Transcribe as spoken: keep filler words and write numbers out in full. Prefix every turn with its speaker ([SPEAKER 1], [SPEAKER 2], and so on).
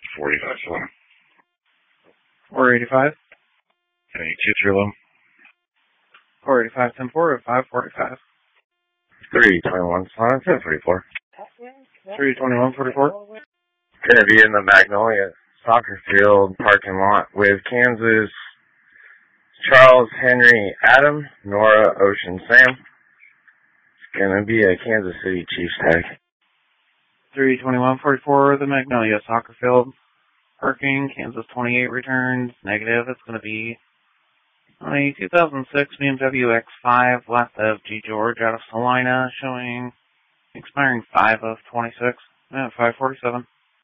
[SPEAKER 1] forty-five seven.
[SPEAKER 2] four eighty-five.
[SPEAKER 1] Hey, two three low.
[SPEAKER 2] four eighty-five, ten four, five forty-five.
[SPEAKER 1] three twenty-one, ten forty-four.
[SPEAKER 2] three twenty-one, forty-four.
[SPEAKER 1] Gonna be in the Magnolia soccer field parking lot with Kansas Charles Henry Adam, Nora Ocean Sam. It's gonna be a Kansas City Chiefs tag.
[SPEAKER 2] three twenty-one, forty-four, the Magnolia soccer field. Parking, Kansas twenty-eight returns, negative. It's going to be a two thousand six B M W X five, last of G. George out of Salina, showing expiring five of twenty-six, at five forty-seven.